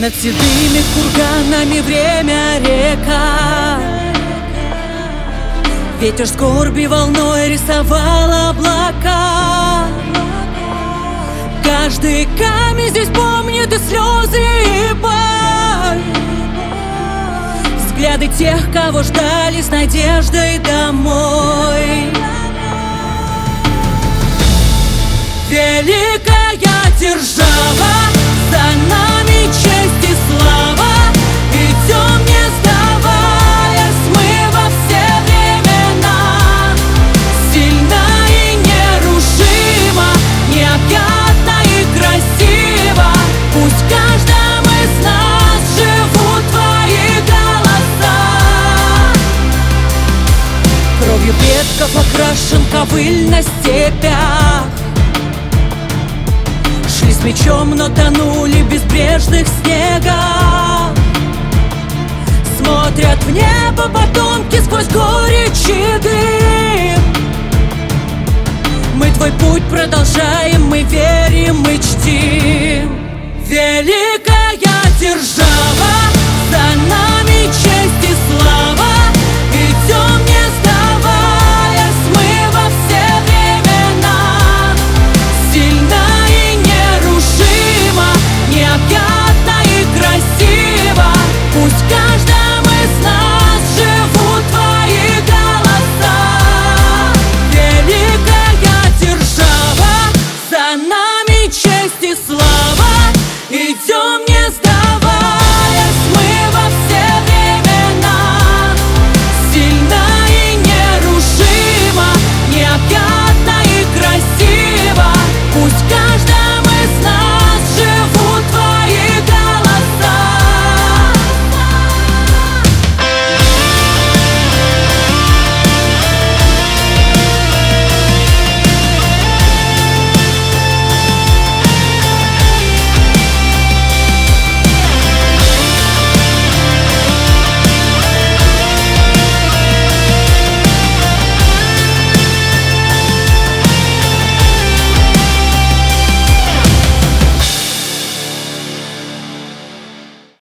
Над седыми курганами время река. Ветер скорби волной рисовал облака. Каждый камень здесь помнит и слезы, и боль. Взгляды тех, кого ждали с надеждой домой. Великая держава, за нами честь и слава. Идем не сдаваясь мы во все времена. Сильна и нерушима, необъятна и красива. Пусть в каждом из нас живут твои голоса. Кровью предков окрашен ковыль на степях. Шли с мечом, но тонули в безбрежных снегах. Смотрят в небо потомки